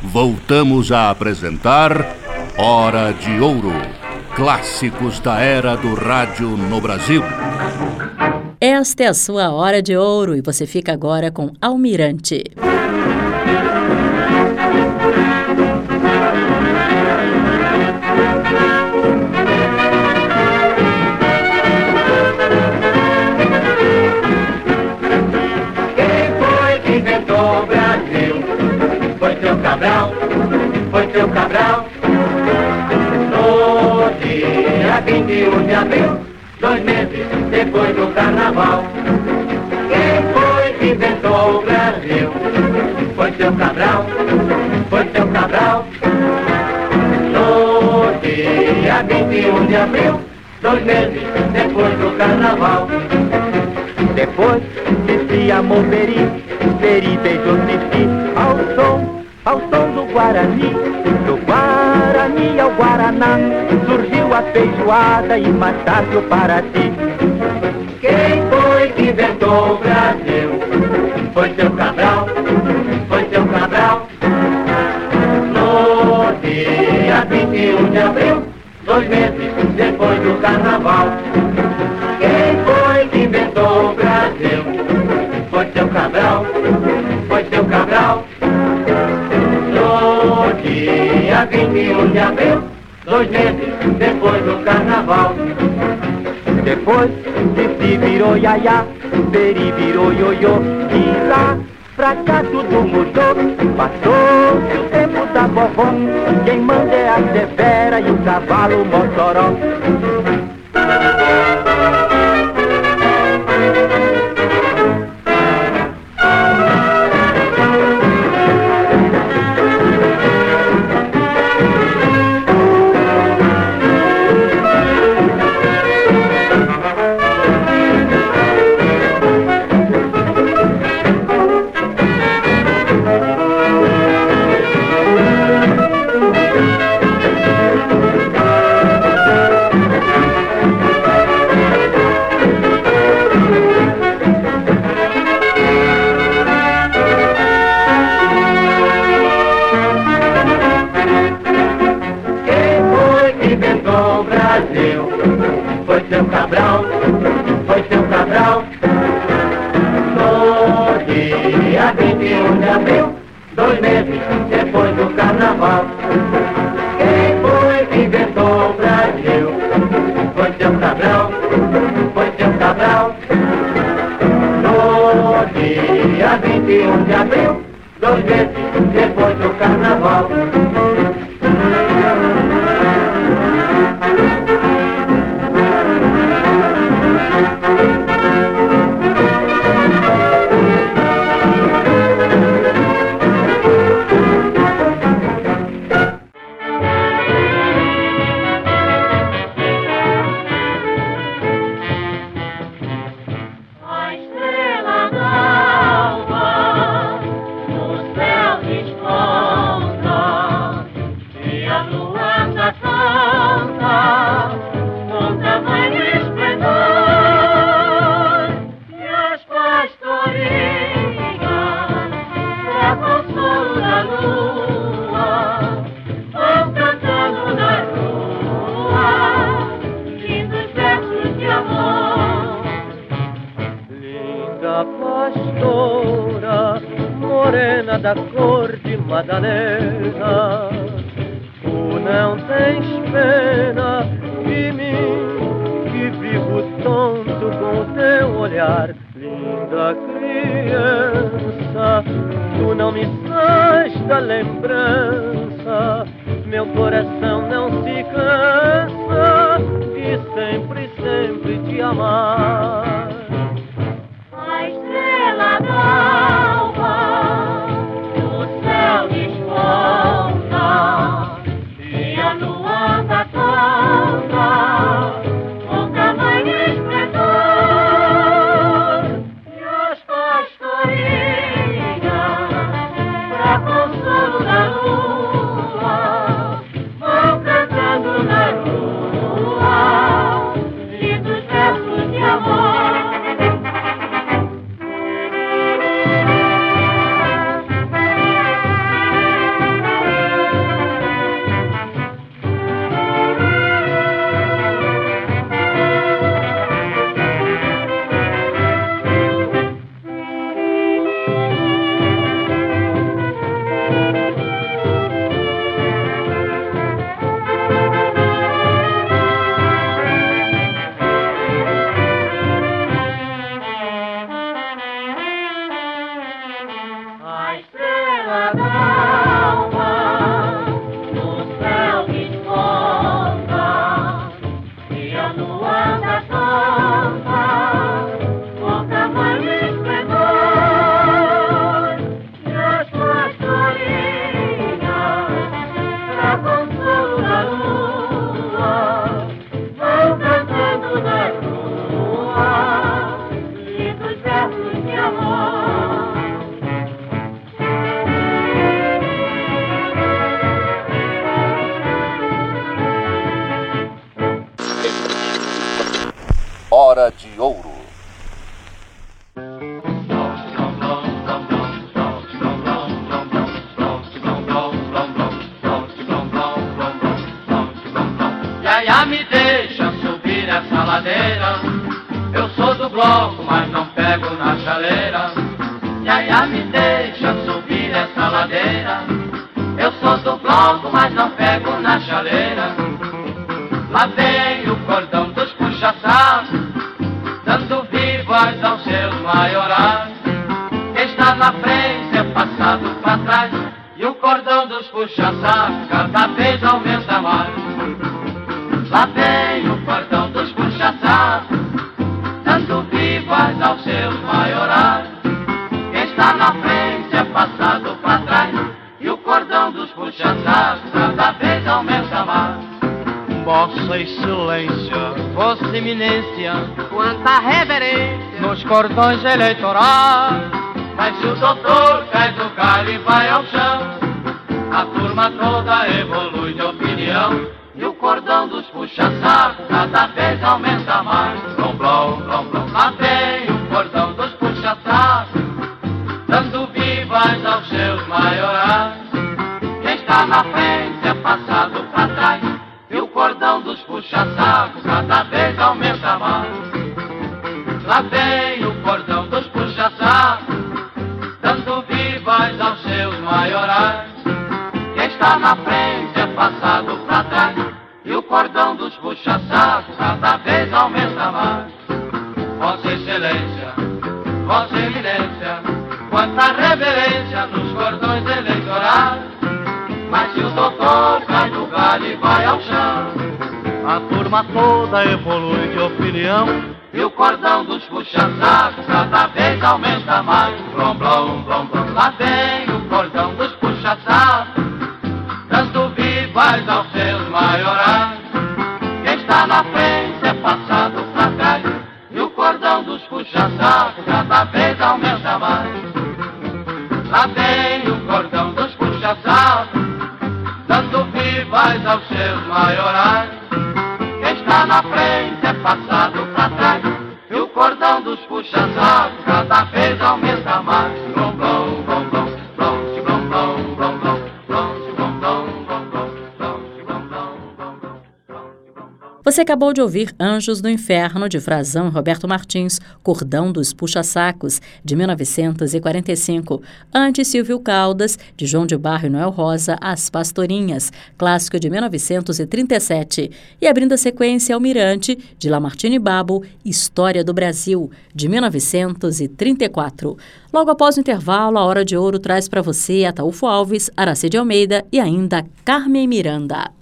voltamos a apresentar Hora de Ouro, clássicos da era do rádio no Brasil. Esta é a sua Hora de Ouro e você fica agora com Almirante. Foi seu Cabral, no dia 21 de abril, 2 meses depois do carnaval. Quem foi que inventou o Brasil? Foi seu Cabral, no dia 21 de abril, 2 meses depois do carnaval. Depois de se amou Peri beijou Cici ao som do Guarani ao Guaraná, surgiu a feijoada e mais tarde o Paraty. Quem foi que inventou o Brasil? Foi seu Cabral, no dia 21 de abril, 2 meses depois do carnaval. Quem foi que inventou o Brasil? Foi seu Cabral, no dia 21 de abril, 2 meses depois do carnaval. Depois Cici virou iaiá, Peri virou ioiô, e lá pra cá tudo mudou. Passou-se o tempo da vovó, quem manda é a Severa e o cavalo Mossoró. Foi seu Cabral, no dia 21 de abril, 2 meses depois do carnaval. Quem foi que inventou o Brasil? Foi seu Cabral, no dia 21 de abril, 2 meses depois do carnaval. Da cor de Madalena, tu não tens pena de mim, que vivo tonto com o teu olhar. Linda criança, tu não me sais da lembrança, meu coração não se cansa de sempre, sempre te amar. A estrela d'alva e a lua da canta com tamanho esplendor, e as pastorinhas pra consolo da lua vão cantando na rua lindos versos de A estrela d'alva no céu desponta e a lua da tonta com tamanho esplendor e as pastorinhas pra consolo da lua vão cantando na rua lindos versos de amor. Hora de Ouro. Iaia, me deixa subir essa ladeira. Eu sou do bloco, mas não pego na chaleira. Iaia, me deixa subir essa ladeira. Eu sou do bloco, mas não pego na chaleira. Lá vem o cordão dos puxa-sacos, dando vivas aos seus maiorais. Quem está na frente é passado para trás, e o cordão dos puxa-sacos cada vez aumenta mais. Lá vem o cordão dos puxa-sacos, dando vivas aos seus maiorais. Quem está na frente é passado para trás, e o cordão dos puxa-sacos cada vez aumenta mais. Vossa Excelência, Vossa Eminência, Quanta reverência nos cordões eleitorais. Mas se o doutor cai do galho e vai ao chão, a turma toda evolui de opinião, e o cordão dos puxa-sacos cada vez aumenta mais. Blom, blom, blom, blom. Lá vem o cordão dos puxa-sacos, dando vivas aos seus maiorais. Quem está na frente é passado para trás, e o cordão dos puxa-sacos cada vez aumenta mais. Lá vem o cordão dos puxa-sacos, dando vivas aos seus maiorais. Quem está na frente é passado para trás, e o cordão dos puxa-sacos cada vez aumenta mais. Vossa Excelência, Vossa Eminência, quanta reverência nos cordões eleitorais. Mas se o doutor cai do galho e vai ao chão, A turma toda evolui de opinião, e o cordão dos puxa-sacos cada vez aumenta mais. Blom, blom, blom, blom. Lá vem o cordão dos puxa-sacos, dando vivas aos seus maiorais. Quem está na frente é passado para trás, e o cordão dos puxa-sacos cada vez aumenta mais. Lá vem o cordão dos puxa-sacos, dando vivas aos seus maiorais. Quem está na frente é passado para trás, e o cordão dos puxa-sacos cada vez aumenta mais. Blom, blom, blom, blom, blom, blom, blom, blom, blom, blom, blom, blom, blom, blom, blom, blom, blom, blom. Você acabou de ouvir Anjos do Inferno, de Frazão e Roberto Martins, Cordão dos Puxa-Sacos, de 1945. Antes, Silvio Caldas, de João de Barro e Noel Rosa, As Pastorinhas, clássico de 1937. E abrindo a sequência, Almirante, de Lamartine Babo, História do Brasil, de 1934. Logo após o intervalo, a Hora de Ouro traz para você Ataúfo Alves, Aracide Almeida e ainda Carmen Miranda.